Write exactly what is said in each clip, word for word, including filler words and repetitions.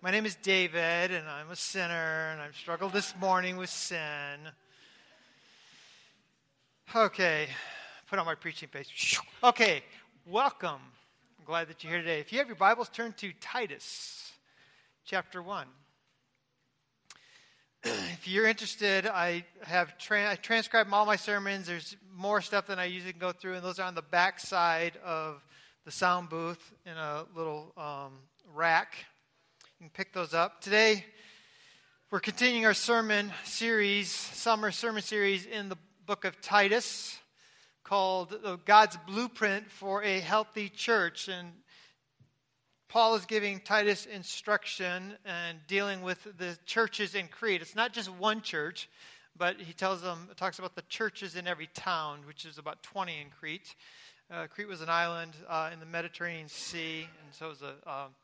My name is David, and I'm a sinner, and I've struggled this morning with sin. Okay, put on my preaching face. Okay, welcome. I'm glad that you're here today. If you have your Bibles, turn to Titus, chapter one. If you're interested, I have tra- I transcribed all my sermons. There's more stuff than I usually go through, and those are on the back side of the sound booth in a little um, rack. You can pick those up. Today, we're continuing our sermon series, summer sermon series in the book of Titus, called God's Blueprint for a Healthy Church. And Paul is giving Titus instruction and dealing with the churches in Crete. It's not just one church, but he tells them, talks about the churches in every town, which is about twenty in Crete. Uh, Crete was an island uh, in the Mediterranean Sea, and so it was a uh,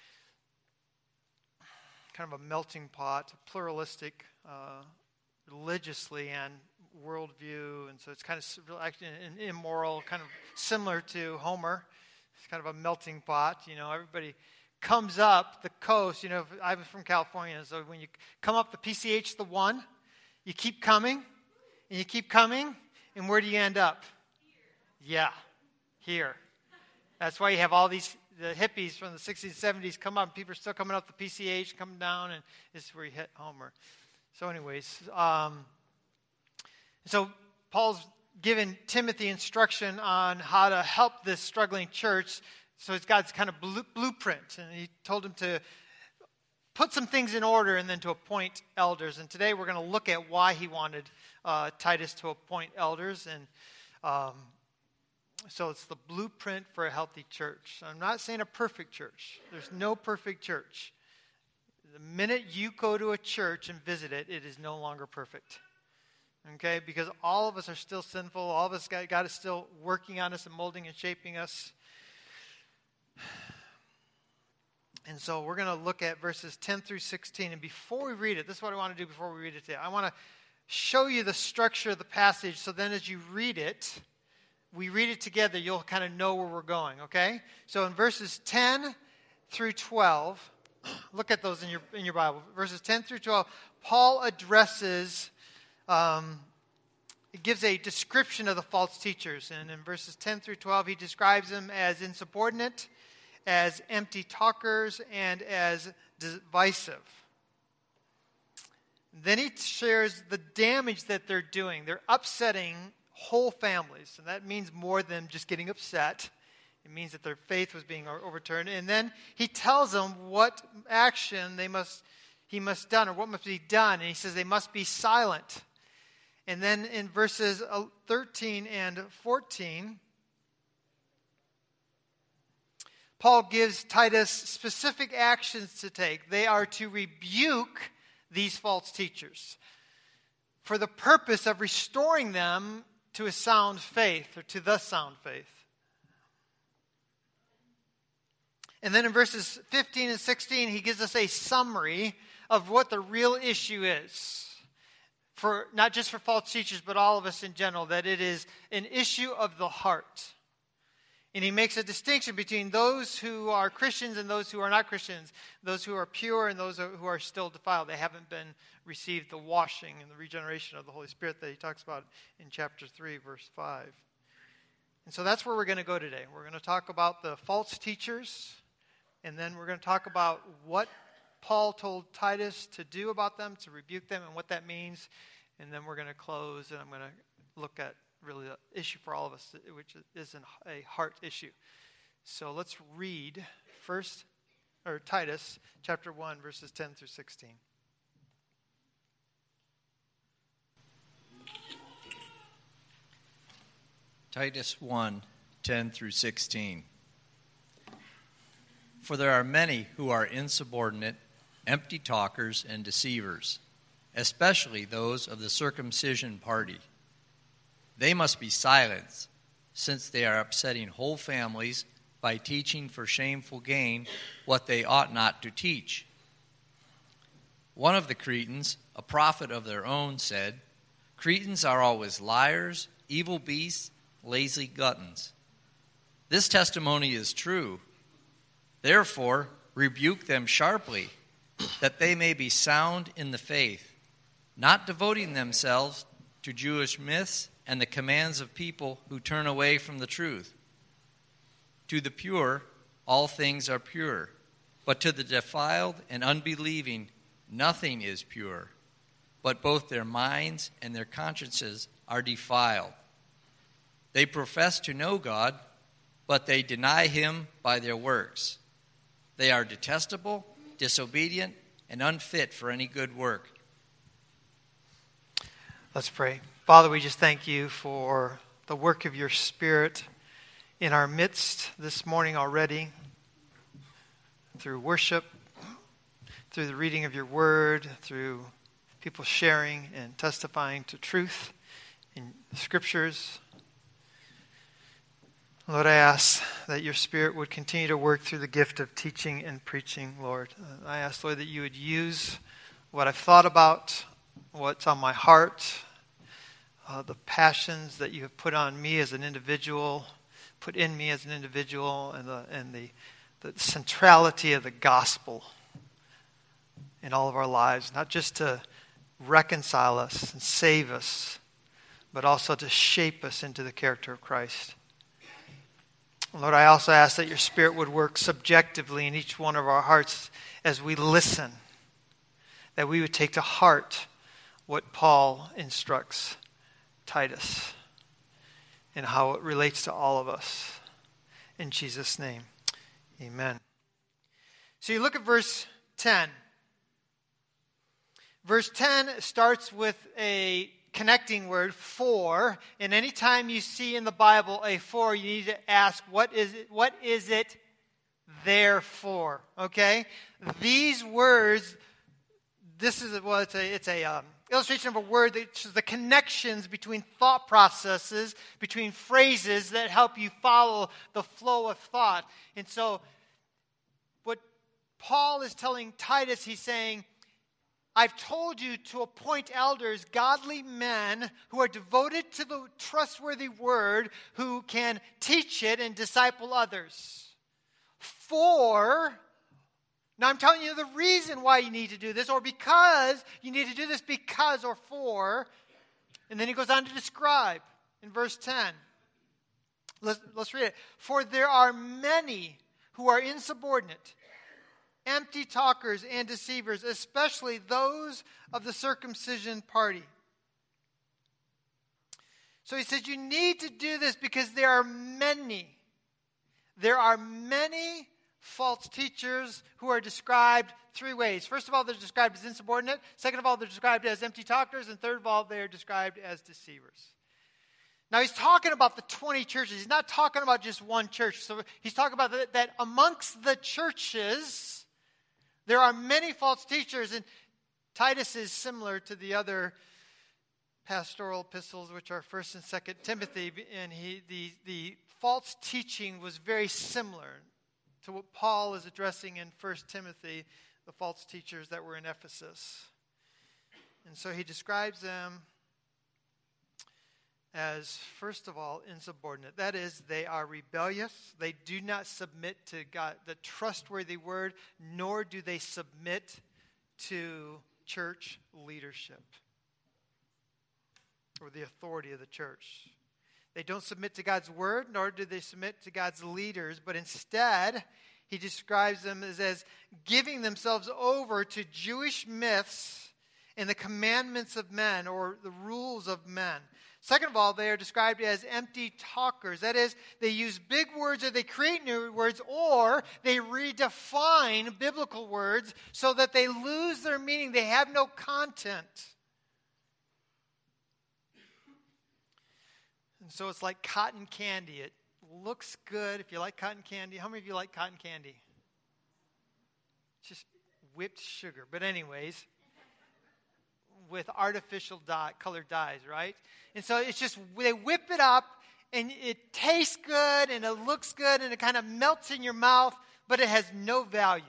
kind of a melting pot, pluralistic, uh, religiously and worldview, and so it's kind of actually immoral, kind of similar to Homer. It's kind of a melting pot. You know, everybody comes up the coast. You know, I'm from California, so when you come up the P C H, the one, you keep coming, and you keep coming, and where do you end up? Yeah, here. That's why you have all these, the hippies from the sixties and seventies come up, and people are still coming up the P C H, coming down, and this is where you hit Homer. So anyways, um, so Paul's given Timothy instruction on how to help this struggling church. So it's God's kind of blueprint, and he told him to put some things in order and then to appoint elders. And today we're going to look at why he wanted uh, Titus to appoint elders. And um, so it's the blueprint for a healthy church. I'm not saying a perfect church. There's no perfect church. The minute you go to a church and visit it, it is no longer perfect. Okay? Because all of us are still sinful. All of us, God, God is still working on us and molding and shaping us. And so we're going to look at verses ten through sixteen. And before we read it, this is what I want to do before we read it today. I want to show you the structure of the passage, so then as you read it, we read it together, you'll kind of know where we're going, okay? So in verses ten through twelve, look at those in your in your Bible. Verses ten through twelve, Paul addresses, um, it gives a description of the false teachers. And in verses ten through twelve, he describes them as insubordinate, as empty talkers, and as divisive. Then he shares the damage that they're doing. They're upsetting whole families, and that means more than just getting upset. It means that their faith was being overturned. And then he tells them what action they must he must done, or what must be done. And he says they must be silent. And then in verses thirteen and fourteen, Paul gives Titus specific actions to take. They are to rebuke these false teachers for the purpose of restoring them to a sound faith, or to the sound faith. And then in verses fifteen and sixteen, he gives us a summary of what the real issue is. For not just for false teachers, but all of us in general, that it is an issue of the heart. And he makes a distinction between those who are Christians and those who are not Christians, those who are pure and those who are still defiled. They haven't been received the washing and the regeneration of the Holy Spirit that he talks about in chapter three, verse five. And so that's where we're going to go today. We're going to talk about the false teachers, and then we're going to talk about what Paul told Titus to do about them, to rebuke them, and what that means. And then we're going to close, and I'm going to look at really the issue for all of us, which is a heart issue. So let's read first, or Titus chapter one, verses ten through sixteen. Titus one, ten through sixteen. For there are many who are insubordinate, empty talkers, and deceivers, especially those of the circumcision party. They must be silenced, since they are upsetting whole families by teaching for shameful gain what they ought not to teach. One of the Cretans, a prophet of their own, said, Cretans are always liars, evil beasts, lazy gluttons. This testimony is true. Therefore, rebuke them sharply that they may be sound in the faith, not devoting themselves to Jewish myths and the commands of people who turn away from the truth. To the pure, all things are pure, but to the defiled and unbelieving, nothing is pure, but both their minds and their consciences are defiled. They profess to know God, but they deny him by their works. They are detestable, disobedient, and unfit for any good work. Let's pray. Father, we just thank you for the work of your Spirit in our midst this morning already, through worship, through the reading of your word, through people sharing and testifying to truth in the scriptures. Lord, I ask that your Spirit would continue to work through the gift of teaching and preaching, Lord. I ask, Lord, that you would use what I've thought about, what's on my heart, uh, the passions that you have put on me as an individual, put in me as an individual, and the and the, the centrality of the gospel in all of our lives, not just to reconcile us and save us, but also to shape us into the character of Christ. Lord, I also ask that your Spirit would work subjectively in each one of our hearts as we listen, that we would take to heart what Paul instructs Titus and how it relates to all of us. In Jesus' name, amen. So you look at verse ten. Verse ten starts with a connecting word, for, and anytime you see in the Bible a for, you need to ask, what is it, what is it there for? Okay? These words, this is, well, it's a, it's a um, illustration of a word that shows the connections between thought processes, between phrases that help you follow the flow of thought. And so, what Paul is telling Titus, he's saying, I've told you to appoint elders, godly men who are devoted to the trustworthy word, who can teach it and disciple others. For, now I'm telling you the reason why you need to do this, or because you need to do this because or for. And then he goes on to describe in verse ten. Let's, let's read it. For there are many who are insubordinate, empty talkers and deceivers, especially those of the circumcision party. So he says you need to do this because there are many. There are many false teachers who are described three ways. First of all, they're described as insubordinate. Second of all, they're described as empty talkers. And third of all, they are described as deceivers. Now, he's talking about the twenty churches. He's not talking about just one church. So he's talking about that, that amongst the churches, there are many false teachers, and Titus is similar to the other pastoral epistles, which are First and Second Timothy, and he the the false teaching was very similar to what Paul is addressing in First Timothy, the false teachers that were in Ephesus. And so he describes them as, first of all, insubordinate. That is, they are rebellious. They do not submit to God, the trustworthy word, nor do they submit to church leadership or the authority of the church. They don't submit to God's word, nor do they submit to God's leaders, but instead, he describes them as, as giving themselves over to Jewish myths and the commandments of men, or the rules of men. Second of all, they are described as empty talkers. That is, they use big words, or they create new words, or they redefine biblical words so that they lose their meaning. They have no content. And so it's like cotton candy. It looks good. If you like cotton candy, how many of you like cotton candy? It's just whipped sugar. But anyways, with artificial dye, colored dyes, right? And so it's just, they whip it up, and it tastes good, and it looks good, and it kind of melts in your mouth, but it has no value.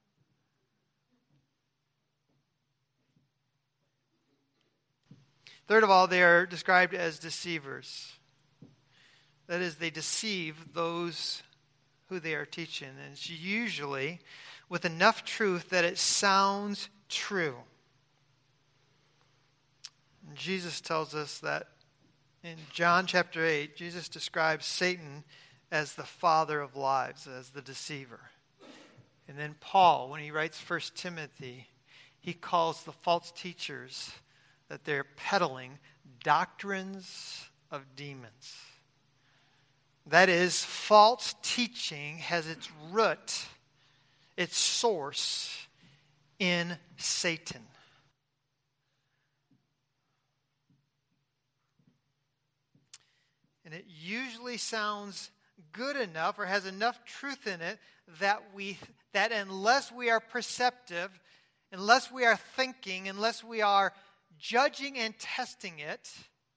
Third of all, they are described as deceivers. That is, they deceive those who they are teaching. And it's usually with enough truth that it sounds true. And Jesus tells us that in John chapter eight, Jesus describes Satan as the father of lies, as the deceiver. And then Paul, when he writes First Timothy, he calls the false teachers that they're peddling doctrines of demons. That is, false teaching has its root, its source in Satan. And it usually sounds good enough or has enough truth in it that we that unless we are perceptive, unless we are thinking, unless we are judging and testing it,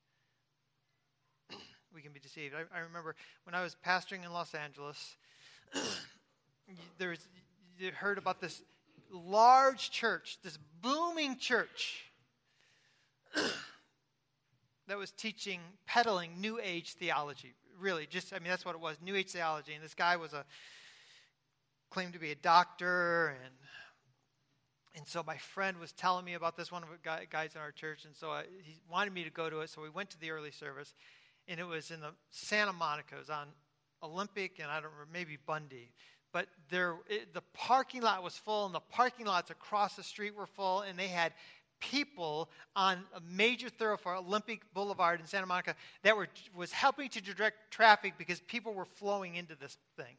we can be deceived. I, I remember when I was pastoring in Los Angeles, there was, you heard about this large church, this booming church that was teaching, peddling New Age theology. Really, just, I mean, that's what it was, New Age theology. And this guy was a, claimed to be a doctor, and and so my friend was telling me about this, one of the guys in our church, and so I, he wanted me to go to it, so we went to the early service, and it was in the Santa Monica. It was on Olympic, and I don't remember, maybe Bundy. But there, it, the parking lot was full, and the parking lots across the street were full, and they had people on a major thoroughfare, Olympic Boulevard in Santa Monica, that were was helping to direct traffic because people were flowing into this thing.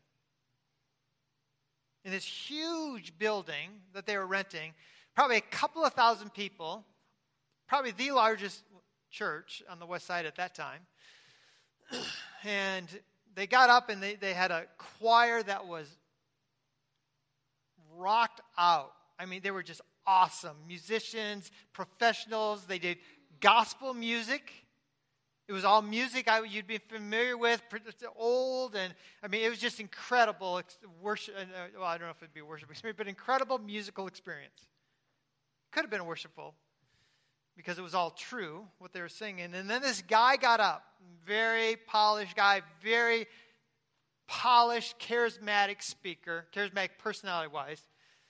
In this huge building that they were renting, probably a couple of thousand people, probably the largest church on the west side at that time. And they got up and they, they had a choir that was rocked out. I mean, they were just awesome. Musicians, professionals. They did gospel music. It was all music I, you'd be familiar with, old, and I mean, it was just incredible worship. Well, I don't know if it'd be a worship experience, but incredible musical experience. Could have been worshipful because it was all true, what they were singing. And then this guy got up, very polished guy, very polished, charismatic speaker, charismatic personality-wise,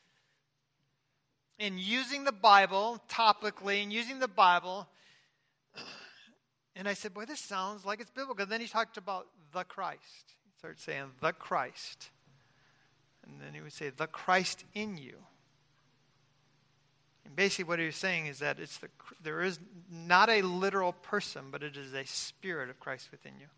and using the Bible topically and using the Bible. And I said, boy, this sounds like it's biblical. And then he talked about the Christ. He started saying, the Christ. And then he would say, the Christ in you. And basically what he was saying is that it's the there is not a literal person, but it is a spirit of Christ within you.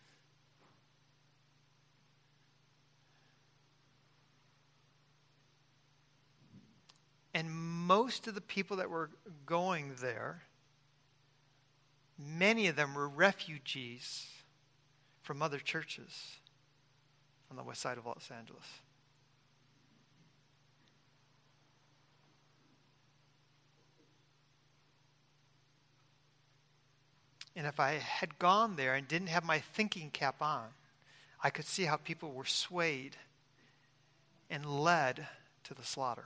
And most of the people that were going there, many of them were refugees from other churches on the west side of Los Angeles. And if I had gone there and didn't have my thinking cap on, I could see how people were swayed and led to the slaughter.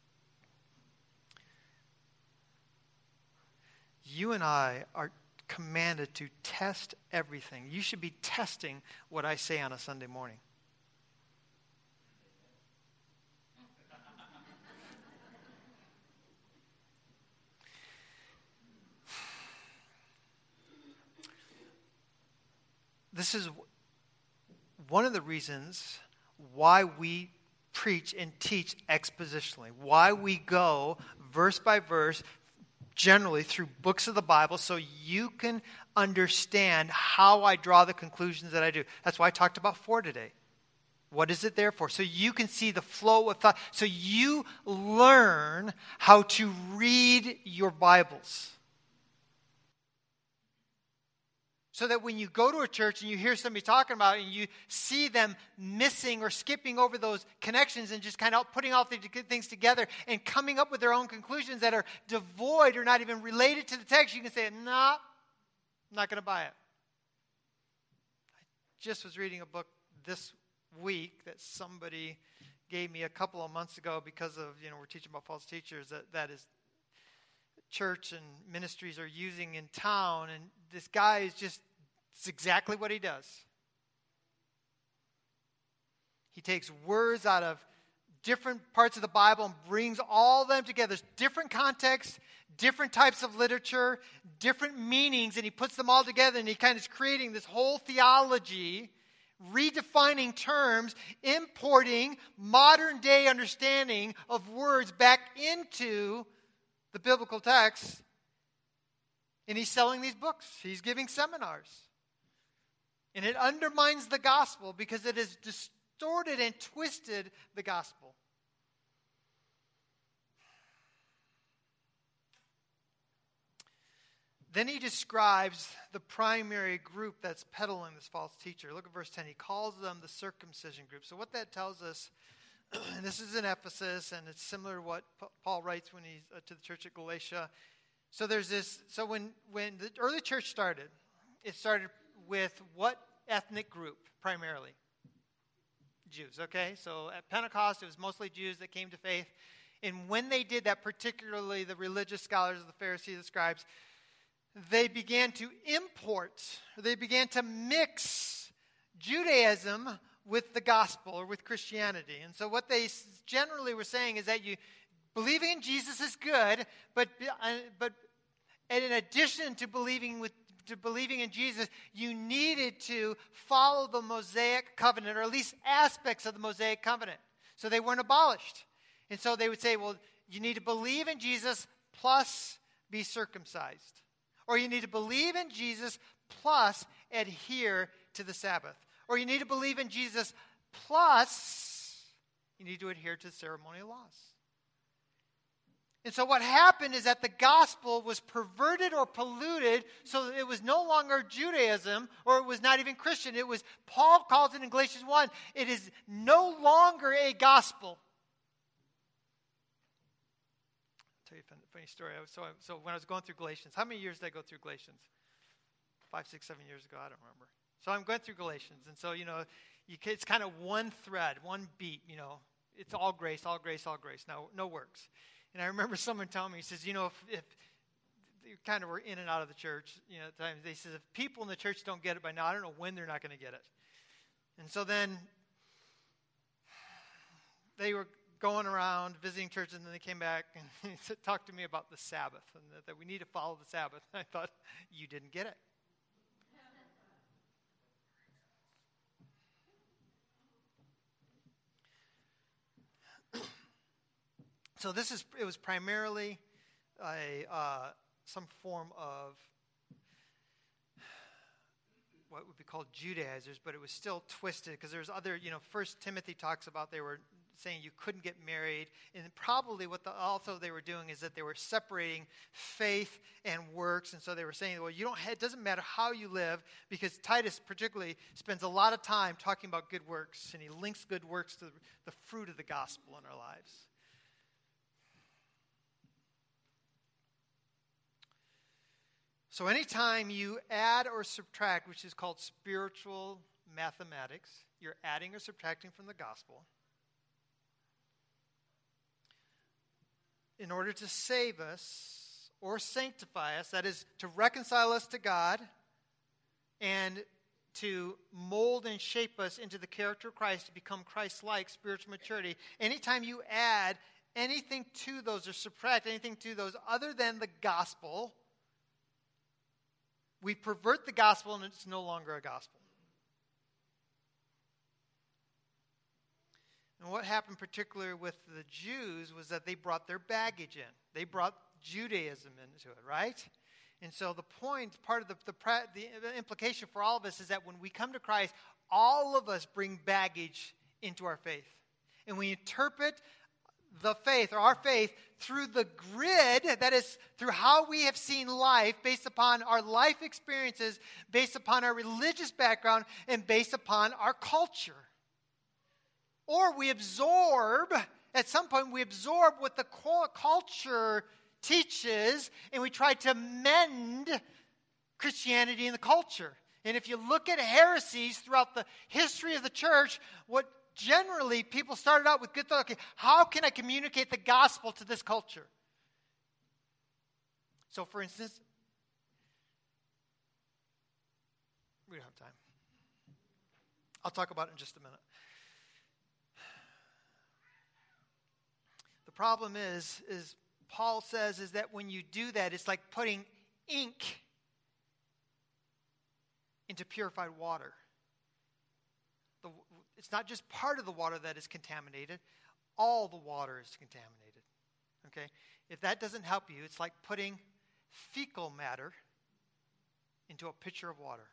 You and I are commanded to test everything. You should be testing what I say on a Sunday morning. This is one of the reasons why we preach and teach expositionally, why we go verse by verse, generally through books of the Bible, so you can understand how I draw the conclusions that I do. That's why I talked about four today. What is it there for? So you can see the flow of thought. So you learn how to read your Bibles. So that when you go to a church and you hear somebody talking about it and you see them missing or skipping over those connections and just kind of putting all the things together and coming up with their own conclusions that are devoid or not even related to the text, you can say, no, nah, I'm not going to buy it. I just was reading a book this week that somebody gave me a couple of months ago because of, you know, we're teaching about false teachers, that, that is church and ministries are using in town, and this guy is just, it's exactly what he does. He takes words out of different parts of the Bible and brings all of them together. There's different contexts, different types of literature, different meanings, and he puts them all together, and he kind of is creating this whole theology, redefining terms, importing modern-day understanding of words back into the biblical text. And he's selling these books. He's giving seminars. And it undermines the gospel because it has distorted and twisted the gospel. Then he describes the primary group that's peddling this false teacher. Look at verse ten. He calls them the circumcision group. So what that tells us, and this is in Ephesus, and it's similar to what Paul writes when he's uh, to the church at Galatia. So there's this. So when when the early church started, it started with what ethnic group primarily? Jews. Okay. So at Pentecost, it was mostly Jews that came to faith, and when they did that, particularly the religious scholars, the Pharisees, the scribes, they began to import, they began to mix Judaism with the gospel or with Christianity. And so what they generally were saying is that you believing in Jesus is good, but uh, but in addition to believing with to believing in Jesus, you needed to follow the Mosaic covenant, or at least aspects of the Mosaic covenant. So they weren't abolished. And so they would say, well, you need to believe in Jesus plus be circumcised. Or you need to believe in Jesus plus adhere to the Sabbath. Or you need to believe in Jesus plus you need to adhere to ceremonial laws. And so what happened is that the gospel was perverted or polluted, so that it was no longer Judaism, or it was not even Christian. It was, Paul calls it in Galatians one, it is no longer a gospel. I'll tell you a funny story. So, so when I was going through Galatians, how many years did I go through Galatians? Five, six, seven years ago, I don't remember. So I'm going through Galatians, and so, you know, you can, it's kind of one thread, one beat, you know. It's all grace, all grace, all grace. No, no works. And I remember someone telling me, he says, you know, if, if you kind of were in and out of the church, you know, at times, they says, if people in the church don't get it by now, I don't know when they're not going to get it. And so then they were going around visiting churches, and then they came back and he talked to me about the Sabbath, and that, that we need to follow the Sabbath. And I thought, you didn't get it. So this is, it was primarily a, uh, some form of what would be called Judaizers, but it was still twisted because there's other, you know, First Timothy talks about they were saying you couldn't get married, and probably what the, also they were doing is that they were separating faith and works, and so they were saying, well, you don't, it doesn't matter how you live, because Titus particularly spends a lot of time talking about good works, and he links good works to the fruit of the gospel in our lives. So anytime you add or subtract, which is called spiritual mathematics, you're adding or subtracting from the gospel in order to save us or sanctify us, that is, to reconcile us to God and to mold and shape us into the character of Christ, to become Christ-like, spiritual maturity. Anytime you add anything to those or subtract anything to those other than the gospel, we pervert the gospel, and it's no longer a gospel. And what happened particularly with the Jews was that they brought their baggage in. They brought Judaism into it, right? And so the point, part of the, the, the implication for all of us is that when we come to Christ, all of us bring baggage into our faith. And we interpret the faith, or our faith, through the grid, that is, through how we have seen life, based upon our life experiences, based upon our religious background, and based upon our culture. Or we absorb, at some point, we absorb what the culture teaches, and we try to mend Christianity in the culture. And if you look at heresies throughout the history of the church, what generally, people started out with good thought. Okay, how can I communicate the gospel to this culture? So, for instance, we don't have time. I'll talk about it in just a minute. problem is, is Paul says, is that when you do that, it's like putting ink into purified water. The, it's not just part of the water that is contaminated. All the water is contaminated. Okay? If that doesn't help you, it's like putting fecal matter into a pitcher of water.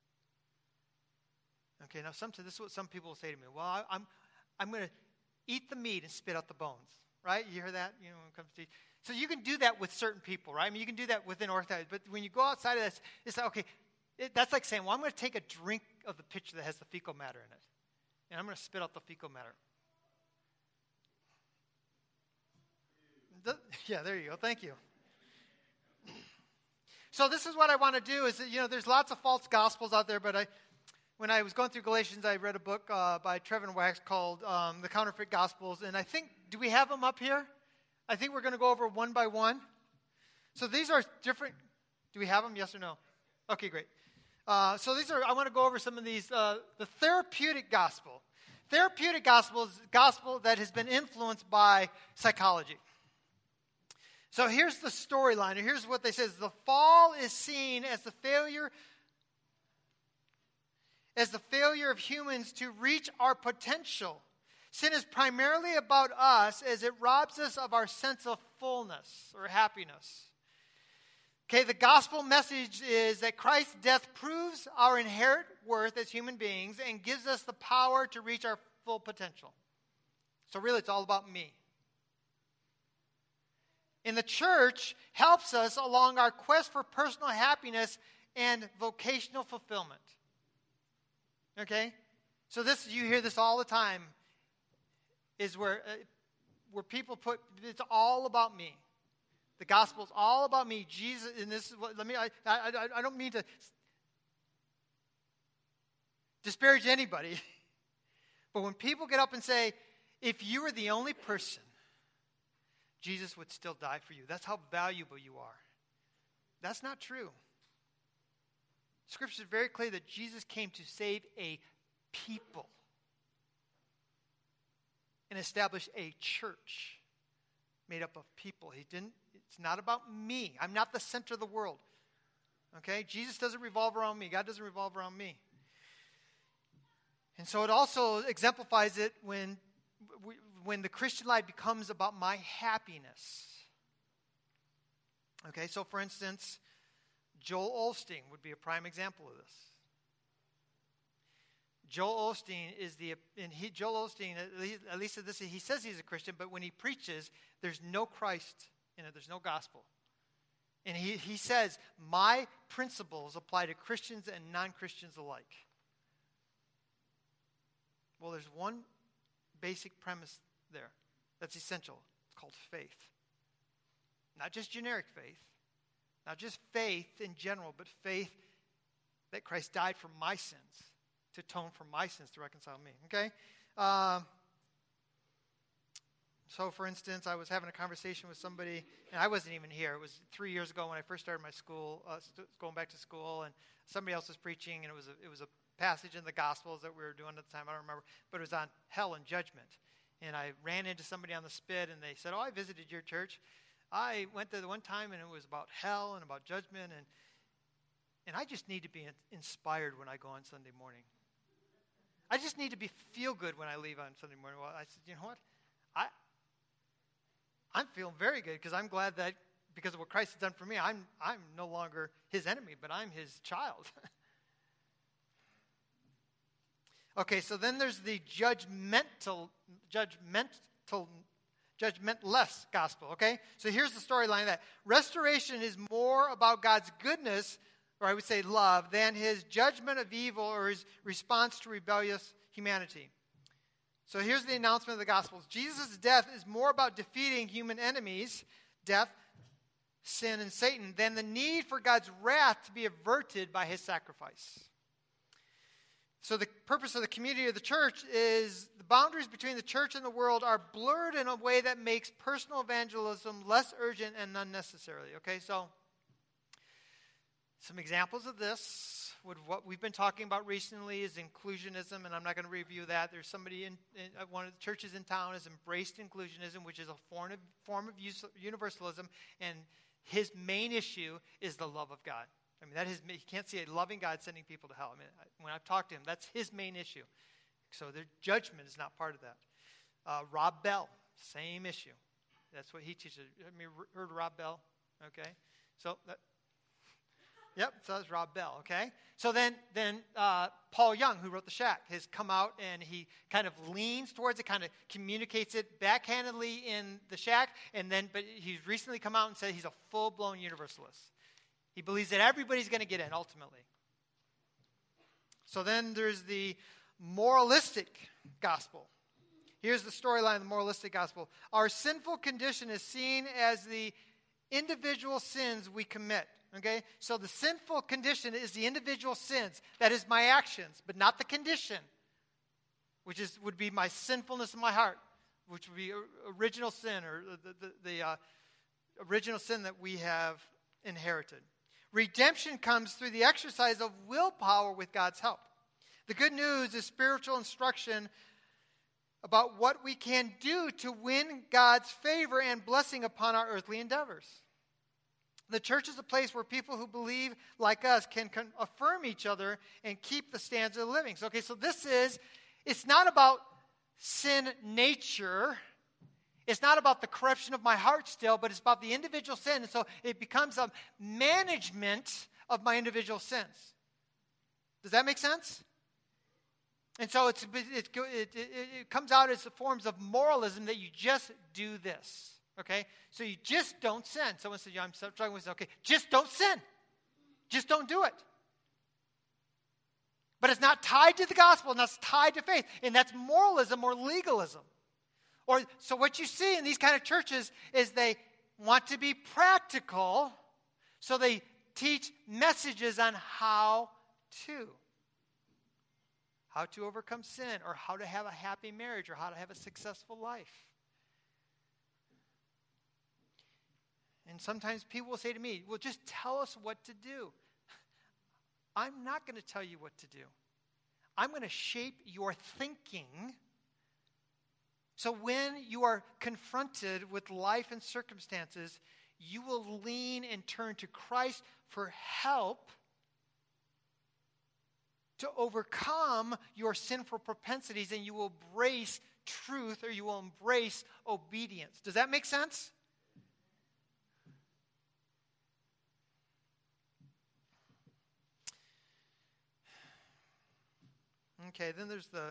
Okay, now some, this is what some people will say to me. Well, I, I'm, I'm going to eat the meat and spit out the bones. Right? You hear that? You know, when it comes to so you can do that with certain people, right? I mean, you can do that within Orthodox. But when you go outside of this, it's like, okay, it, that's like saying, well, I'm going to take a drink of the pitcher that has the fecal matter in it. And I'm going to spit out the fecal matter. The, yeah, there you go. Thank you. So this is what I want to do is that, you know, there's lots of false gospels out there, but I, when I was going through Galatians, I read a book uh, by Trevin Wax called um, The Counterfeit Gospels. And I think, do we have them up here? I think we're going to go over one by one. So these are different. Do we have them? Yes or no? Okay, great. Uh, so these are, I want to go over some of these. Uh, the therapeutic gospel. Therapeutic gospel is gospel that has been influenced by psychology. So here's the storyline. Here's what they say. The fall is seen as the failure as the failure of humans to reach our potential. Sin is primarily about us as it robs us of our sense of fullness or happiness. Okay, the gospel message is that Christ's death proves our inherent worth as human beings and gives us the power to reach our full potential. So really, it's all about me. And the church helps us along our quest for personal happiness and vocational fulfillment. Okay? So this, you hear this all the time, is where uh, where people put, it's all about me. The gospel is all about me. Jesus, and this is what, let me, I, I, I don't mean to disparage anybody, but when people get up and say, if you were the only person, Jesus would still die for you. That's how valuable you are. That's not true. Scripture is very clear that Jesus came to save a people and establish a church made up of people. He didn't, it's not about me. I'm not the center of the world. Okay? Jesus doesn't revolve around me. God doesn't revolve around me. And so it also exemplifies it when, when the Christian life becomes about my happiness. Okay, so for instance, Joel Osteen would be a prime example of this. Joel Osteen is the, and he, Joel Osteen, at least, at least this, he says he's a Christian, but when he preaches, there's no Christ in it, there's no gospel. And he, he says, my principles apply to Christians and non-Christians alike. Well, there's one basic premise there that's essential. It's called faith. Not just generic faith, not just faith in general, but faith that Christ died for my sins, to atone for my sins, to reconcile me. Okay? Um, so, for instance, I was having a conversation with somebody, and I wasn't even here. It was three years ago when I first started my school, uh, st- going back to school, and somebody else was preaching, and it was a, it was a passage in the Gospels that we were doing at the time. I don't remember, but it was on hell and judgment. And I ran into somebody on the spit, and they said, "Oh, I visited your church. I went there the one time, and it was about hell and about judgment, and and I just need to be inspired when I go on Sunday morning. I just need to be feel good when I leave on Sunday morning." Well, I said, you know what? I, I'm feeling very good because I'm glad that because of what Christ has done for me, I'm I'm no longer his enemy, but I'm his child. Okay, so then there's the judgmental, judgmental, judgmentless gospel, okay? So here's the storyline of that. Restoration is more about God's goodness, or I would say love, than his judgment of evil or his response to rebellious humanity. So here's the announcement of the Gospels. Jesus' death is more about defeating human enemies, death, sin, and Satan, than the need for God's wrath to be averted by his sacrifice. So the purpose of the community of the church is the boundaries between the church and the world are blurred in a way that makes personal evangelism less urgent and unnecessary. Okay, so some examples of this. with what we've been talking about recently is inclusionism, and I'm not going to review that. There's somebody in, in uh, one of the churches in town has embraced inclusionism, which is a form of, form of universalism, and his main issue is the love of God. I mean, that is, he can't see a loving God sending people to hell. I mean, when I've talked to him, that's his main issue. So their judgment is not part of that. Uh, Rob Bell, same issue. That's what he teaches. Have you heard of Rob Bell? Okay. So that, Yep, so that's Rob Bell, okay? So then then uh, Paul Young, who wrote The Shack, has come out and he kind of leans towards it, kind of communicates it backhandedly in The Shack, and then, but he's recently come out and said he's a full-blown universalist. He believes that everybody's going to get in, ultimately. So then there's the moralistic gospel. Here's the storyline of the moralistic gospel. Our sinful condition is seen as the individual sins we commit. Okay, so the sinful condition is the individual sins. That is my actions, but not the condition, which is would be my sinfulness in my heart, which would be original sin or the, the, the uh, original sin that we have inherited. Redemption comes through the exercise of willpower with God's help. The good news is spiritual instruction about what we can do to win God's favor and blessing upon our earthly endeavors. The church is a place where people who believe like us can, can affirm each other and keep the standards of living. So, okay, so this is, it's not about sin nature. It's not about the corruption of my heart still, but it's about the individual sin. And so it becomes a management of my individual sins. Does that make sense? And so it's, it, it, it, it comes out as forms of moralism that you just do this. Okay? So you just don't sin. Someone said, yeah, I'm struggling with this. Okay, just don't sin. Just don't do it. But it's not tied to the gospel, and that's tied to faith. And that's moralism or legalism. Or so what you see in these kind of churches is they want to be practical, so they teach messages on how to. How to overcome sin, or how to have a happy marriage, or how to have a successful life. And sometimes people will say to me, well, just tell us what to do. I'm not going to tell you what to do. I'm going to shape your thinking so when you are confronted with life and circumstances, you will lean and turn to Christ for help to overcome your sinful propensities, and you will embrace truth, or you will embrace obedience. Does that make sense? Okay, then there's the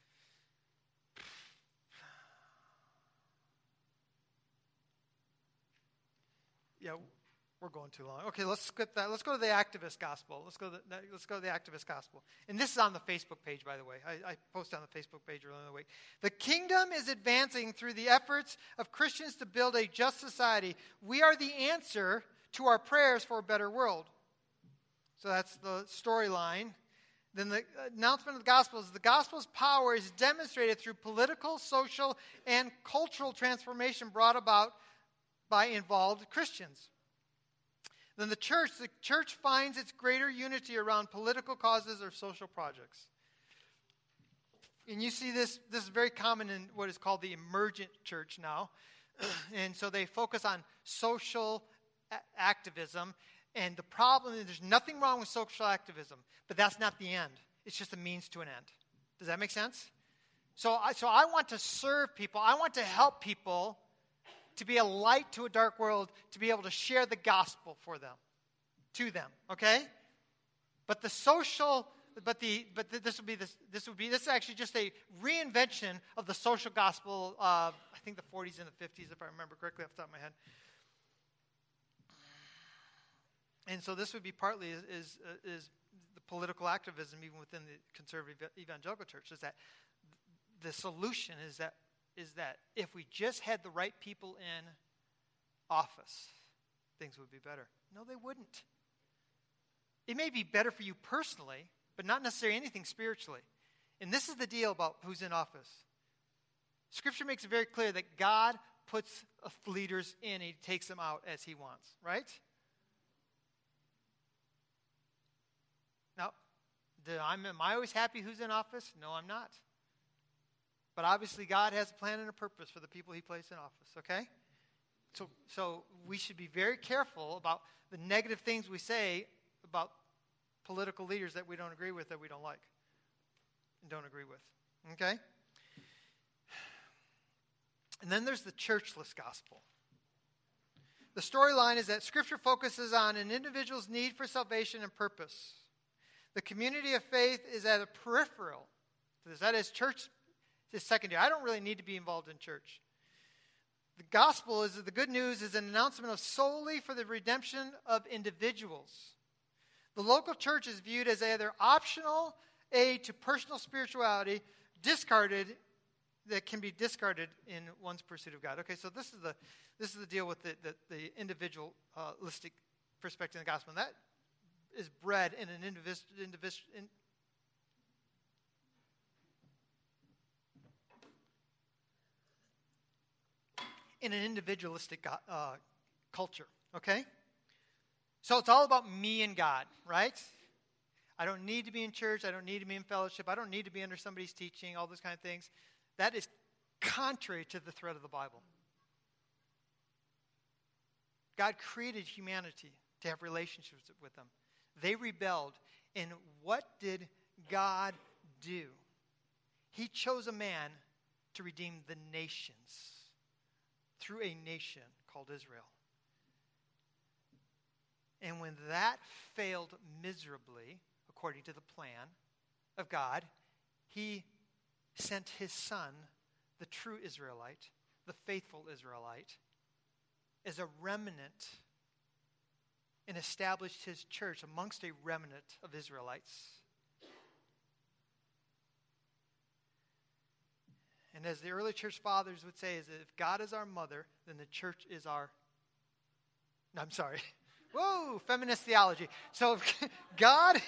yeah, we're going too long. Okay, let's skip that. Let's go to the activist gospel. Let's go to the, let's go to the activist gospel. And this is on the Facebook page, by the way. I, I posted on the Facebook page earlier in the week. The kingdom is advancing through the efforts of Christians to build a just society. We are the answer to our prayers for a better world. So that's the storyline. Then the announcement of the gospel is the gospel's power is demonstrated through political, social, and cultural transformation brought about by involved Christians. Then the church, the church finds its greater unity around political causes or social projects. And you see this, this is very common in what is called the emergent church now. And so they focus on social a- activism. And the problem is there's nothing wrong with social activism, but that's not the end. It's just a means to an end. Does that make sense? So I, so I want to serve people. I want to help people to be a light to a dark world, to be able to share the gospel for them, to them, okay? But the social, but the but the, this would be this this would be this is actually just a reinvention of the social gospel of I think the forties and the fifties, if I remember correctly off the top of my head. And so this would be partly is, is, is the political activism even within the conservative evangelical church, is that the solution is that is that if we just had the right people in office, things would be better. No, they wouldn't. It may be better for you personally, but not necessarily anything spiritually. And this is the deal about who's in office. Scripture makes it very clear that God puts leaders in and he takes them out as he wants, right? Now, Do I'm, am I always happy who's in office? No, I'm not. But obviously God has a plan and a purpose for the people he placed in office, okay? So, so we should be very careful about the negative things we say about political leaders that we don't agree with, that we don't like, and don't agree with, okay? And then there's the churchless gospel. The storyline is that Scripture focuses on an individual's need for salvation and purpose. The community of faith is at a peripheral to this. That is, church is secondary. I don't really need to be involved in church. The gospel is the good news is an announcement of solely for the redemption of individuals. The local church is viewed as either optional aid to personal spirituality, discarded, that can be discarded in one's pursuit of God. Okay, so this is the this is the deal with the, the, the individualistic perspective in the gospel. And that is bred in an individual, individual in, in an individualistic uh, culture, okay? So it's all about me and God, right? I don't need to be in church. I don't need to be in fellowship. I don't need to be under somebody's teaching, all those kind of things. That is contrary to the thread of the Bible. God created humanity to have relationships with them. They rebelled. And what did God do? He chose a man to redeem the nations through a nation called Israel. And when that failed miserably, according to the plan of God, he sent his son, the true Israelite, the faithful Israelite, as a remnant, and established his church amongst a remnant of Israelites. And as the early church fathers would say, is that if God is our mother, then the church is our... No, I'm sorry. Whoa, feminist theology. So if God...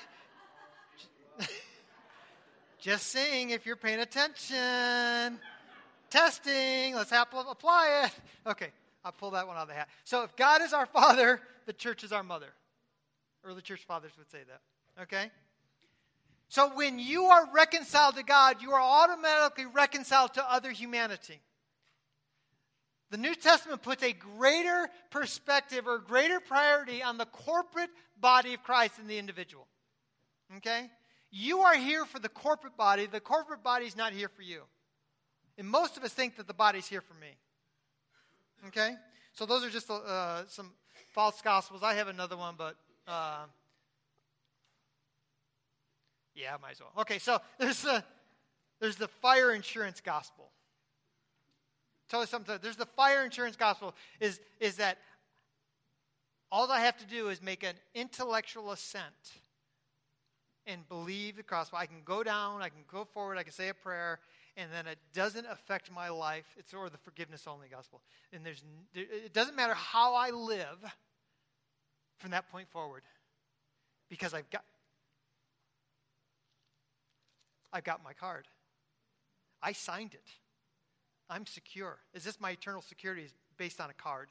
Just saying, if you're paying attention. Testing. Let's have, apply it. Okay, I'll pull that one out of the hat. So if God is our father, the church is our mother. Early church fathers would say that. Okay? So when you are reconciled to God, you are automatically reconciled to other humanity. The New Testament puts a greater perspective or greater priority on the corporate body of Christ than the individual. Okay? You are here for the corporate body. The corporate body is not here for you. And most of us think that the body's here for me. Okay? So those are just uh, some false gospels. I have another one, but... Uh, yeah, might as well. Okay, so there's the, there's the fire insurance gospel. Tell you something. There's the fire insurance gospel is, is that all I have to do is make an intellectual assent and believe the gospel. I can go down, I can go forward, I can say a prayer, and then it doesn't affect my life. It's or the forgiveness only gospel. And there's it doesn't matter how I live from that point forward, because I've got I've got my card. I signed it. I'm secure. Is this my eternal security is based on a card?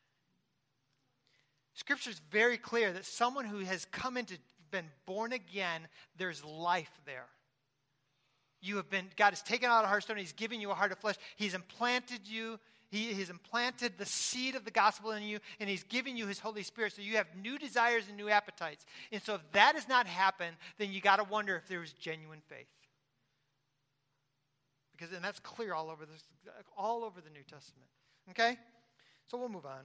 Scripture is very clear that someone who has come into, been born again, there's life there. You have been, God has taken out a heart of stone. He's given you a heart of flesh. He's implanted you. He has implanted the seed of the gospel in you, and he's given you his Holy Spirit, so you have new desires and new appetites. And so if that has not happened, then you got to wonder if there is genuine faith. Because and that's clear all over this, all over the New Testament. Okay? So we'll move on.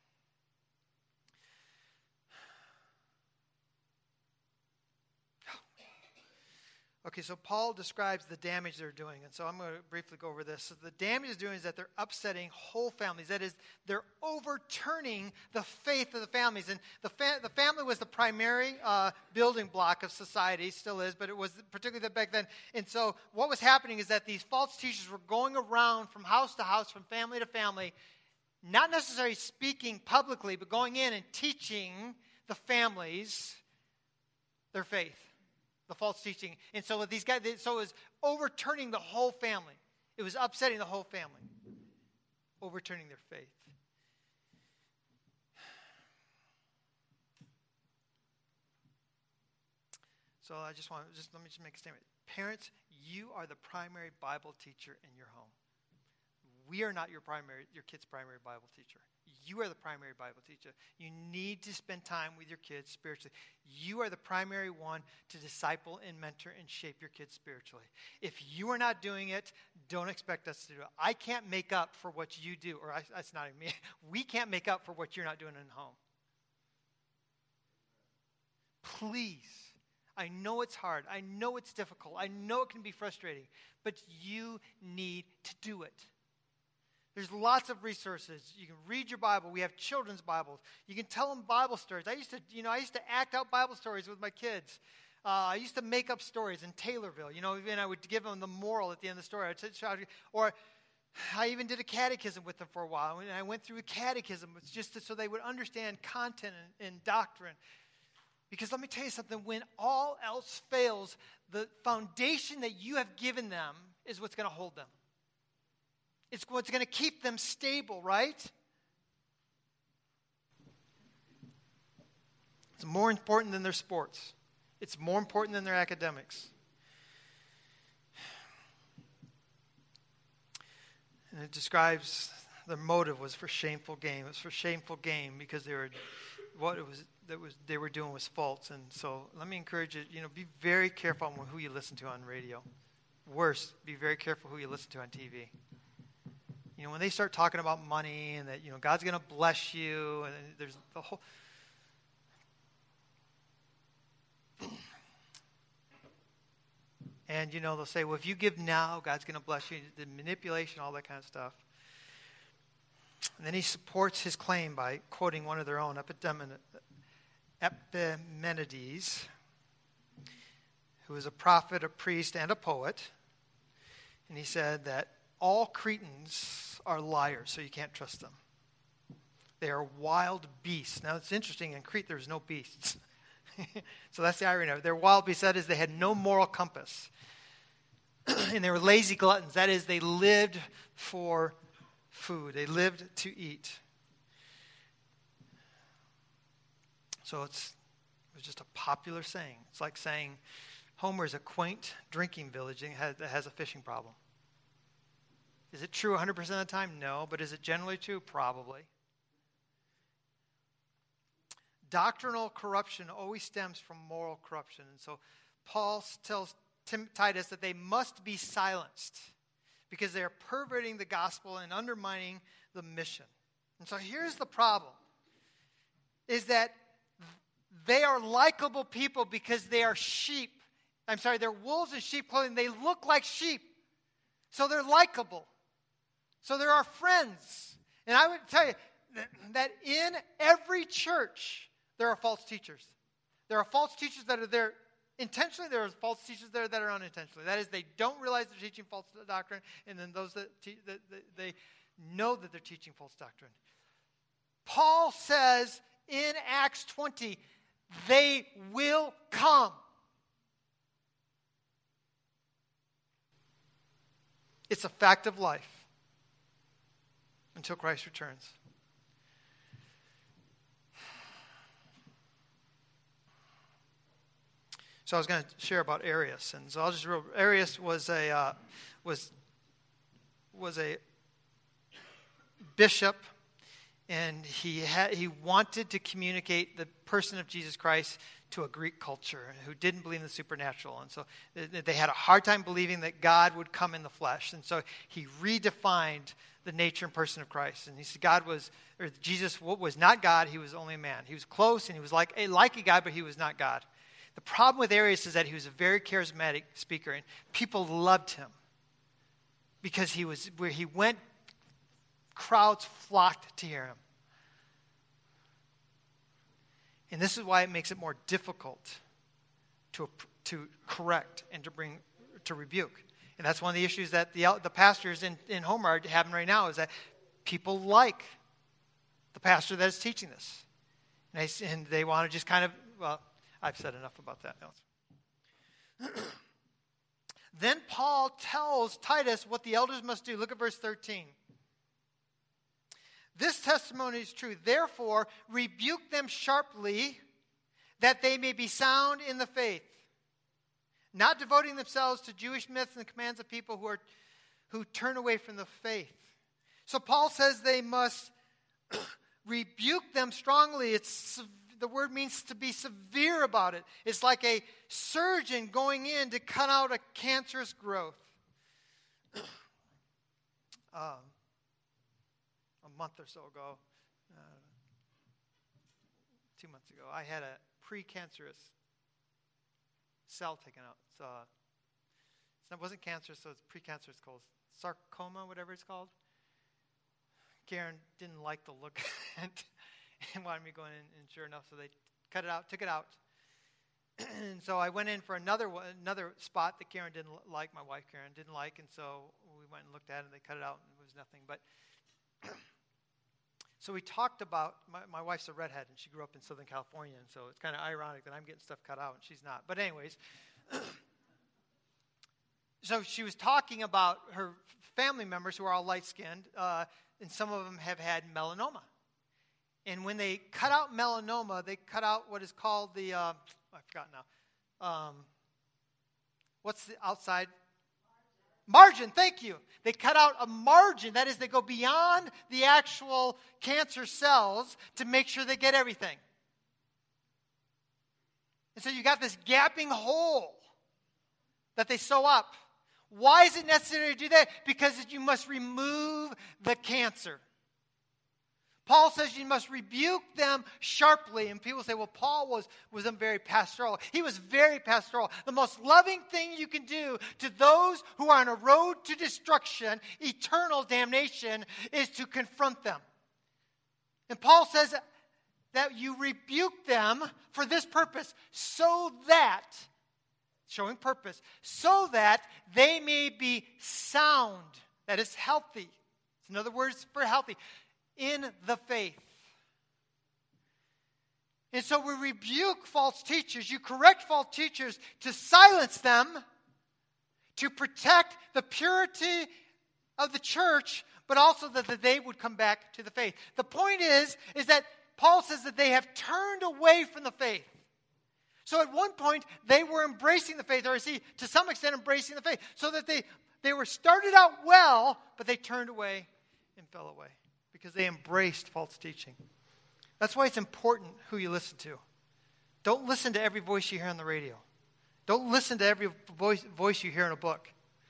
Okay, so Paul describes the damage they're doing, and so I'm going to briefly go over this. So the damage they're doing is that they're upsetting whole families. That is, they're overturning the faith of the families. And the fa- the family was the primary uh, building block of society, still is, but it was particularly back then. And so what was happening is that these false teachers were going around from house to house, from family to family, not necessarily speaking publicly, but going in and teaching the families their faith. The false teaching. And so with these guys, so it was overturning the whole family. It was upsetting the whole family. Overturning their faith. So I just want to, just let me just make a statement. Parents, you are the primary Bible teacher in your home. We are not your primary, your kid's primary Bible teacher. You are the primary Bible teacher. You need to spend time with your kids spiritually. You are the primary one to disciple and mentor and shape your kids spiritually. If you are not doing it, don't expect us to do it. I can't make up for what you do, or I, that's not even me. We can't make up for what you're not doing in home. Please. I know it's hard. I know it's difficult. I know it can be frustrating, but you need to do it. There's lots of resources. You can read your Bible. We have children's Bibles. You can tell them Bible stories. I used to, you know, I used to act out Bible stories with my kids. Uh, I used to make up stories in Taylorville, you know, and I would give them the moral at the end of the story. I'd try to, or I even did a catechism with them for a while. And I went through a catechism just to, so they would understand content and, and doctrine. Because let me tell you something, when all else fails, the foundation that you have given them is what's going to hold them. It's what's going to keep them stable, right? It's more important than their sports. It's more important than their academics. And it describes their motive was for shameful gain. It was for shameful gain because they were what it was that was they were doing was false. And so let me encourage you, you know, be very careful on who you listen to on radio. Worse, be very careful who you listen to on T V. You know, when they start talking about money and that, you know, God's going to bless you, and there's the whole... And, you know, they'll say, well, if you give now, God's going to bless you. The manipulation, all that kind of stuff. And then he supports his claim by quoting one of their own, Epimenides, who was a prophet, a priest, and a poet. And he said that all Cretans are liars, so you can't trust them. They are wild beasts. Now, it's interesting. In Crete, there's no beasts. So that's the irony of it. They're wild beasts. That is, they had no moral compass. And they were lazy gluttons. That is, they lived for food. They lived to eat. So it's, it was just a popular saying. It's like saying Homer is a quaint drinking village that has a fishing problem. Is it true one hundred percent of the time? No. But is it generally true? Probably. Doctrinal corruption always stems from moral corruption. And so Paul tells Tim, Titus that they must be silenced because they are perverting the gospel and undermining the mission. And so here's the problem, is that they are likable people because they are sheep. I'm sorry, they're wolves in sheep clothing. They look like sheep. So they're likable. So they're our friends. And I would tell you that, that in every church, there are false teachers. There are false teachers that are there intentionally. There are false teachers there that are unintentionally. That is, they don't realize they're teaching false doctrine, and then those that, te- that, that they know that they're teaching false doctrine. Paul says in Acts twenty, they will come. It's a fact of life until Christ returns. So I was going to share about Arius, and so I'll just real. Arius was a uh, was was a bishop, and he had he wanted to communicate the person of Jesus Christ to a Greek culture who didn't believe in the supernatural, and so they had a hard time believing that God would come in the flesh, and so he redefined the nature and person of Christ. And he said God was, or Jesus was not God; he was only a man. He was close, and he was like a like a God, but he was not God. The problem with Arius is that he was a very charismatic speaker, and people loved him because he was where he went, crowds flocked to hear him. And this is why it makes it more difficult to to correct and to bring to rebuke. And that's one of the issues that the the pastors in, in Homer are having right now, is that people like the pastor that is teaching this, and they, and they want to just kind of well. I've said enough about that. Then Paul tells Titus what the elders must do. Look at verse thirteen. This testimony is true. Therefore, rebuke them sharply, that they may be sound in the faith. not devoting themselves to Jewish myths and the commands of people who are who turn away from the faith. So Paul says they must rebuke them strongly. It's the word means to be severe about it. It's like a surgeon going in to cut out a cancerous growth. um, a month or so ago, uh, two months ago, I had a precancerous cell taken out. So it wasn't cancer, so it's precancerous. It's called sarcoma, whatever it's called. Karen didn't like the look of it and wanted me going in, and sure enough, so they cut it out, took it out. And so I went in for another one, another spot that Karen didn't like, my wife Karen didn't like, and so we went and looked at it, and they cut it out, and it was nothing. But so we talked about, my, my wife's a redhead, and she grew up in Southern California, and so it's kind of ironic that I'm getting stuff cut out, and she's not. But anyways, so she was talking about her family members who are all light-skinned, uh, and some of them have had melanoma. And when they cut out melanoma, they cut out what is called the, uh, I forgot now. Um, what's the outside? Margin. Margin, thank you. They cut out a margin. That is, they go beyond the actual cancer cells to make sure they get everything. And so you got this gapping hole that they sew up. Why is it necessary to do that? Because you must remove the cancer. Paul says you must rebuke them sharply. And people say, well, Paul was, wasn't very pastoral. He was very pastoral. The most loving thing you can do to those who are on a road to destruction, eternal damnation, is to confront them. And Paul says that you rebuke them for this purpose, so that, showing purpose, so that they may be sound, that is healthy. It's another word for healthy. In the faith. And so we rebuke false teachers. You correct false teachers to silence them, to protect the purity of the church, but also that, that they would come back to the faith. The point is, is that Paul says that they have turned away from the faith. So at one point, they were embracing the faith, or see, to some extent embracing the faith, so that they, they were started out well, but they turned away and fell away. Because they embraced false teaching. That's why it's important who you listen to. Don't listen to every voice you hear on the radio. Don't listen to every voice, voice you hear in a book.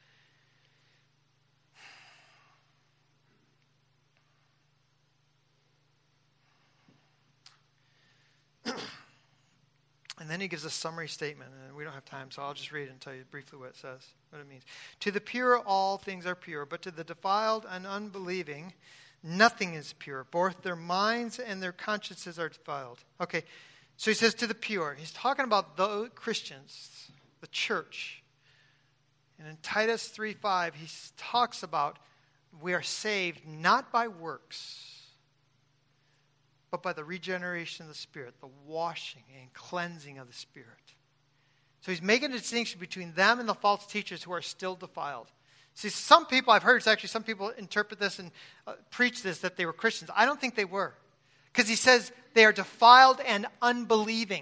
And then he gives a summary statement, and we don't have time, so I'll just read it and tell you briefly what it says, what it means. To the pure, all things are pure, but to the defiled and unbelieving, nothing is pure. Both their minds and their consciences are defiled. Okay, so he says to the pure. He's talking about the Christians, the church. And in Titus three five, he talks about we are saved not by works, but by the regeneration of the Spirit, the washing and cleansing of the Spirit. So he's making a distinction between them and the false teachers who are still defiled. See, some people, I've heard, it's actually some people interpret this and uh, preach this, that they were Christians. I don't think they were. Because he says they are defiled and unbelieving.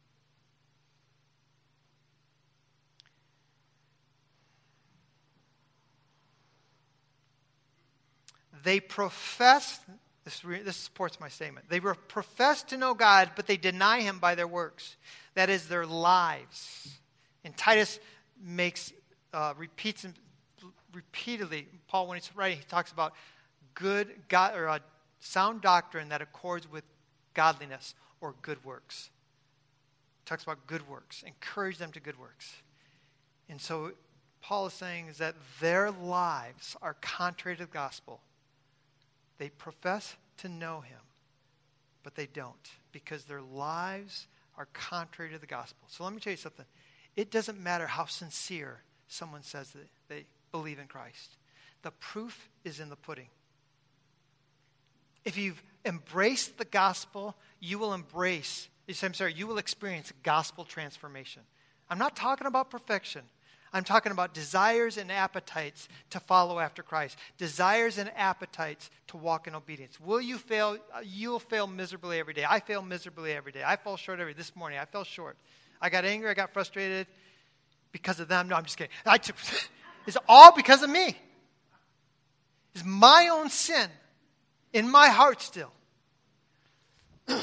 They profess, this, re, this supports my statement, they profess to know God, but they deny him by their works. That is, their lives. And Titus makes, uh, repeats and repeatedly, Paul, when he's writing, he talks about good God, or a sound doctrine that accords with godliness or good works. He talks about good works. Encourage them to good works. And so Paul is saying is that their lives are contrary to the gospel. They profess to know him, but they don't, because their lives are contrary to the gospel. So let me tell you something. It doesn't matter how sincere someone says that they believe in Christ. The proof is in the pudding. If you've embraced the gospel, you will embrace, I'm sorry, you will experience gospel transformation. I'm not talking about perfection. I'm talking about desires and appetites to follow after Christ. Desires and appetites to walk in obedience. Will you fail? You'll fail miserably every day. I fail miserably every day. I fall short every day. This morning, I fell short. I got angry. I got frustrated. because of them. No, I'm just kidding. I took, it's all because of me. It's my own sin in my heart still. Okay,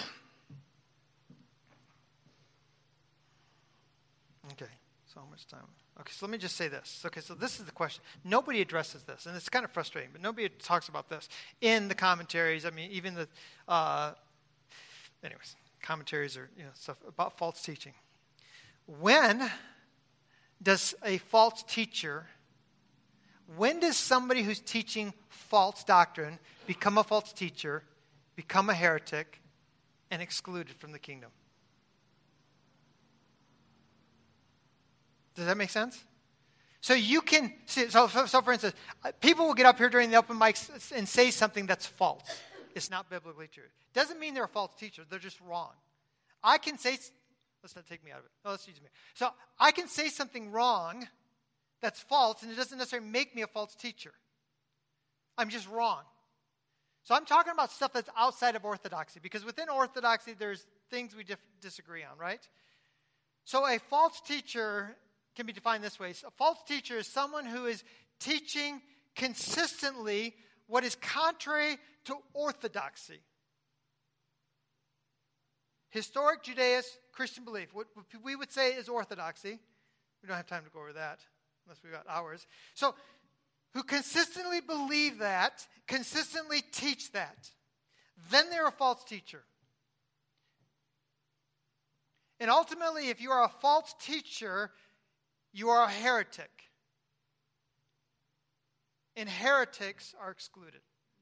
so how much time? Okay, so let me just say this. Okay, so this is the question. Nobody addresses this, and it's kind of frustrating, but nobody talks about this in the commentaries. I mean, even the, uh, anyways, commentaries or, you know, stuff about false teaching. When does a false teacher, when does somebody who's teaching false doctrine become a false teacher, become a heretic, and excluded from the kingdom? Does that make sense? So you can, see, so, so, so for instance, people will get up here during the open mics and say something that's false. It's not biblically true. Doesn't mean they're a false teacher. They're just wrong. I can say, let's not take me out of it. No, let's use me. So I can say something wrong that's false, and it doesn't necessarily make me a false teacher. I'm just wrong. So I'm talking about stuff that's outside of orthodoxy, because within orthodoxy, there's things we dif- disagree on, right? So a false teacher can be defined this way. A false teacher is someone who is teaching consistently what is contrary to orthodoxy. Historic Judaist Christian belief, what we would say is orthodoxy. We don't have time to go over that unless we've got hours. So, who consistently believe that, consistently teach that, then they're a false teacher. And ultimately, if you are a false teacher, you are a heretic. And heretics are excluded.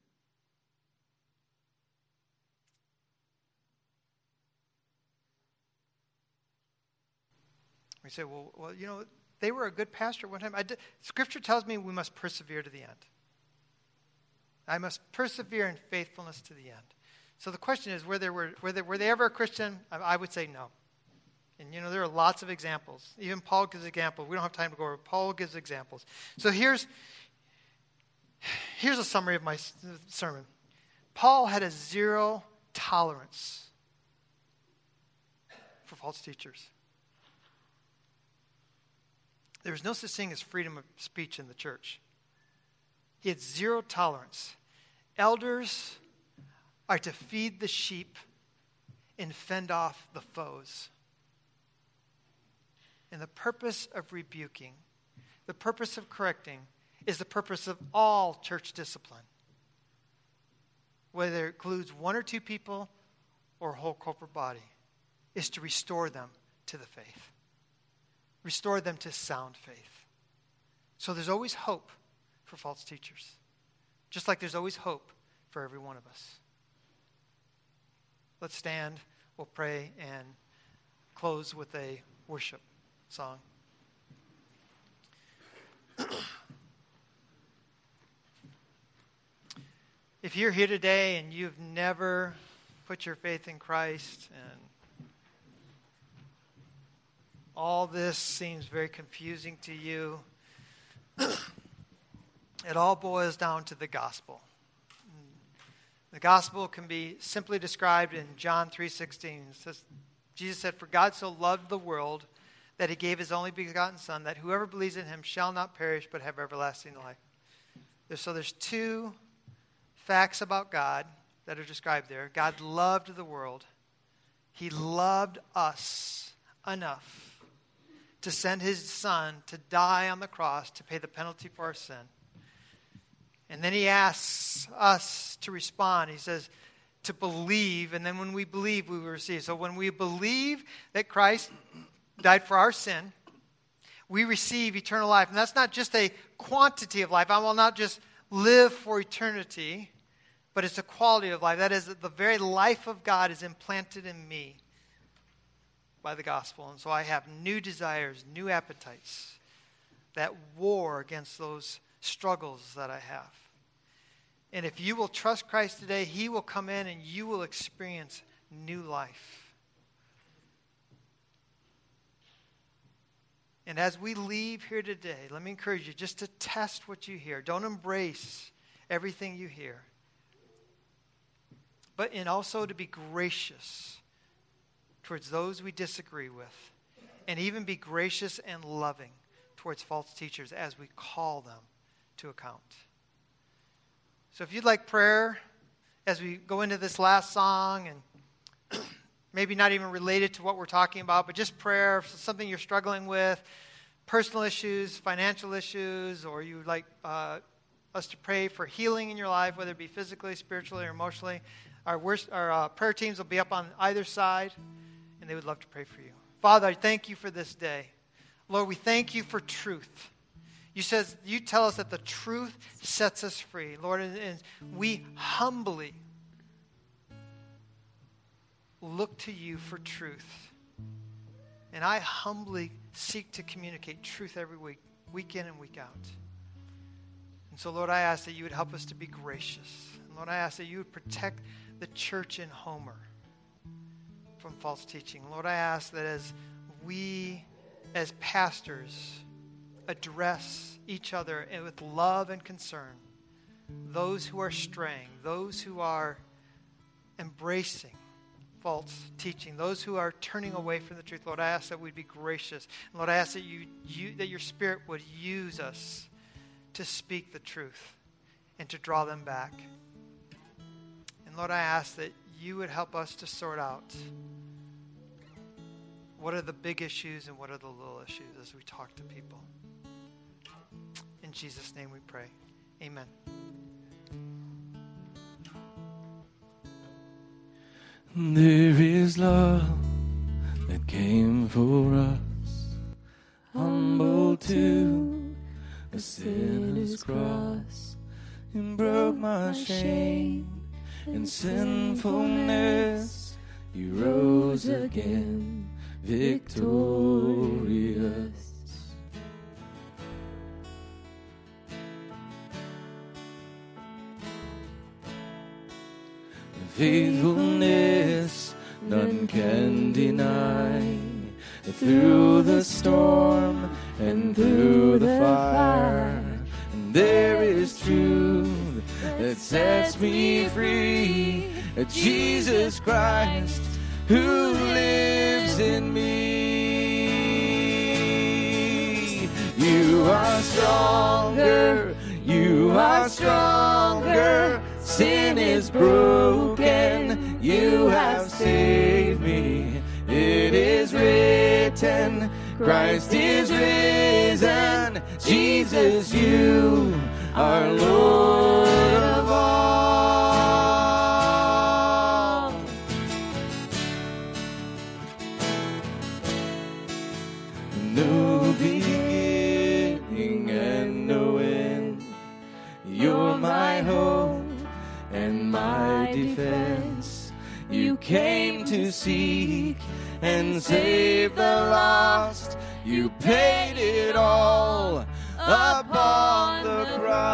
We say, well, well, you know, they were a good pastor one time. I did, Scripture tells me we must persevere to the end. I must persevere in faithfulness to the end. So the question is, were they, were, were they, were they ever a Christian? I, I would say no. And, you know, there are lots of examples. Even Paul gives examples. We don't have time to go over. Paul gives examples. So here's, here's a summary of my sermon. Paul had a zero tolerance for false teachers. There was no such thing as freedom of speech in the church. He had zero tolerance. Elders are to feed the sheep and fend off the foes. And the purpose of rebuking, the purpose of correcting, is the purpose of all church discipline. Whether it includes one or two people or a whole corporate body, is to restore them to the faith. Restore them to sound faith. So there's always hope for false teachers. Just like there's always hope for every one of us. Let's stand, we'll pray, and close with a worship song. If you're here today and you've never put your faith in Christ, and all this seems very confusing to you, it all boils down to the gospel. The gospel can be simply described in John three sixteen. It says, Jesus said, "For God so loved the world that he gave his only begotten Son, that whoever believes in him shall not perish but have everlasting life." So there's two facts about God that are described there. God loved the world. He loved us enough to send his Son to die on the cross to pay the penalty for our sin. And then he asks us to respond. He says to believe, and then when we believe, we will receive. So when we believe that Christ died for our sin, we receive eternal life. And that's not just a quantity of life. I will not just live for eternity, but it's a quality of life. That is, the very life of God is implanted in me by the gospel. And so I have new desires, new appetites that war against those struggles that I have. And if you will trust Christ today, he will come in and you will experience new life. And as we leave here today, let me encourage you just to test what you hear. Don't embrace everything you hear. But and also to be gracious towards those we disagree with. and even be gracious and loving towards false teachers as we call them to account. So if you'd like prayer as we go into this last song, and maybe not even related to what we're talking about, but just prayer for something you're struggling with, personal issues, financial issues, or you'd like uh, us to pray for healing in your life, whether it be physically, spiritually, or emotionally, our, worst, our uh, prayer teams will be up on either side, and they would love to pray for you. Father, I thank you for this day. Lord, we thank you for truth. You says you tell us that the truth sets us free. Lord, and, and we humbly look to you for truth. And I humbly seek to communicate truth every week, week in and week out. And so, Lord, I ask that you would help us to be gracious. And Lord, I ask that you would protect the church in Homer from false teaching. Lord, I ask that as we, as pastors, address each other with love and concern, those who are straying, those who are embracing false teaching, those who are turning away from the truth, Lord, I ask that we'd be gracious. And Lord, I ask that you, you that your Spirit would use us to speak the truth and to draw them back. And Lord, I ask that you would help us to sort out what are the big issues and what are the little issues as we talk to people. In Jesus' name we pray. Amen. There is love that came for us, humble to a sinner's cross, and broke my shame and sinfulness. You rose again, victorious. Faithfulness none can deny. Through the storm and through the fire, and there is truth that sets me free. Jesus Christ who lives in me. You are stronger, you are stronger. Sin is broken, you have saved me. It is written, Christ is risen. Jesus, you are Lord of all. No beginning and no end. You're my hope and my defense. You came to seek and save the lost. You paid it all upon the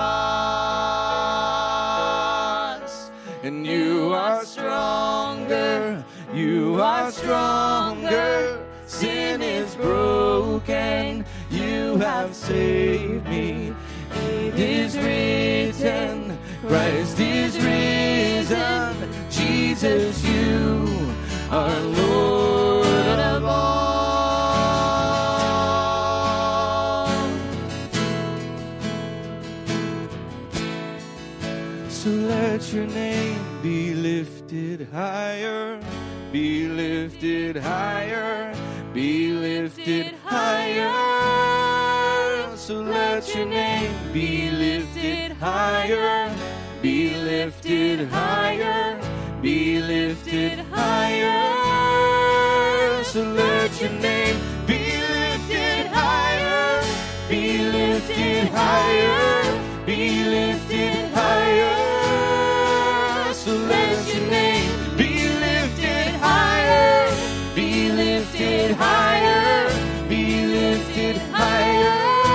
cross. And you are stronger, you are stronger. Sin is broken, you have saved me. It is written, Christ is risen. Jesus, you are Lord of all. So let your name be lifted higher, be lifted higher, be lifted higher. So let your name be lifted higher, be lifted higher, be lifted higher. So let your name be lifted higher, be lifted higher, be lifted higher. So let your name be lifted higher, be lifted higher, be lifted higher.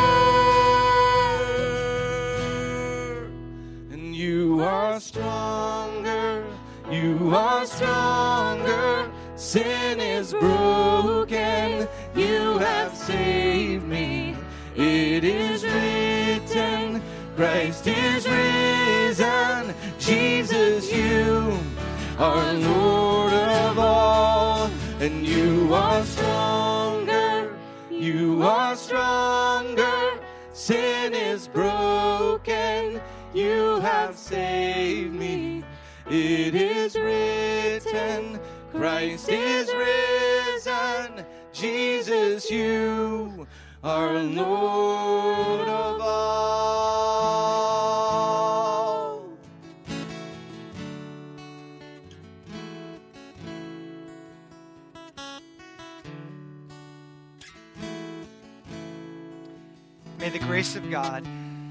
And you are stronger, you are stronger. Sin is broken, you have saved me. It is written, Christ is risen. Jesus, you are Lord of all. And you are stronger, is broken, you have saved me. It is written, Christ is risen. Jesus, you are Lord of all. May the grace of God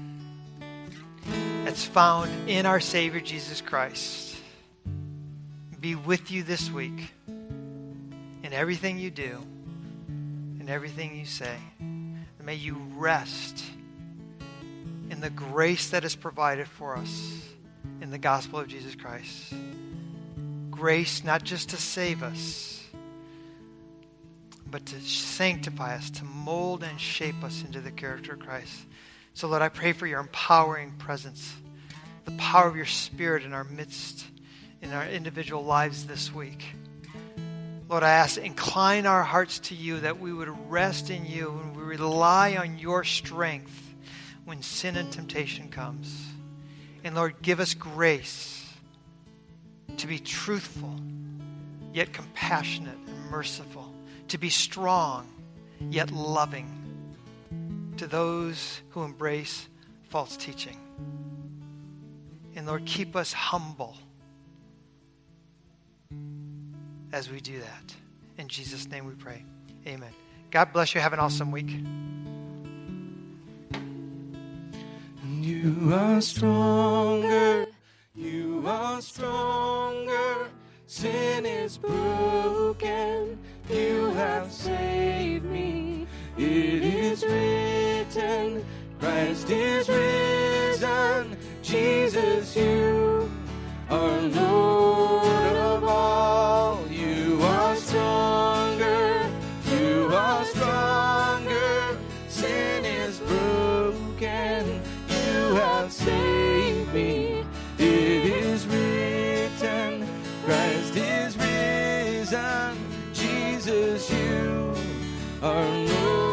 that's found in our Savior Jesus Christ be with you this week in everything you do, in everything you say. And may you rest in the grace that is provided for us in the gospel of Jesus Christ. Grace not just to save us, but to sanctify us, to mold and shape us into the character of Christ. So, Lord, I pray for your empowering presence, the power of your Spirit in our midst, in our individual lives this week. Lord, I ask, incline our hearts to you, that we would rest in you and we rely on your strength when sin and temptation comes. And Lord, give us grace to be truthful, yet compassionate and merciful, to be strong, yet loving to those who embrace false teaching. And Lord, keep us humble as we do that. In Jesus' name we pray. Amen. God bless you. Have an awesome week. You are stronger. You are stronger. Sin is broken. You have saved me. It is written, Christ is risen. Jesus, you are Lord of all. You are stronger. You are stronger. Sin is broken. You have saved me. It is written, Christ is risen. Jesus, you are Lord.